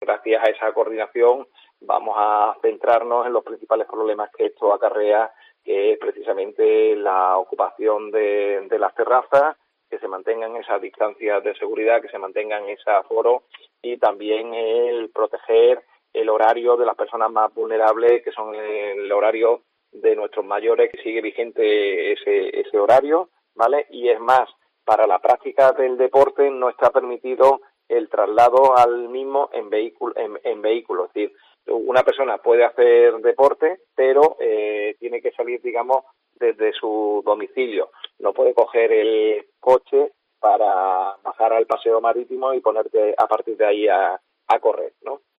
gracias a esa coordinación vamos a centrarnos en los principales problemas que esto acarrea, que es precisamente la ocupación de las terrazas, que se mantengan esas distancias de seguridad, que se mantengan ese aforo, y también el proteger el horario de las personas más vulnerables, que son el horario de nuestros mayores, que sigue vigente ese horario, ¿vale? Y es más, para la práctica del deporte no está permitido el traslado al mismo en vehículo. Es decir, una persona puede hacer deporte, pero tiene que salir, digamos, desde su domicilio. No puede coger el coche para bajar al paseo marítimo y ponerte a partir de ahí a correr, ¿no?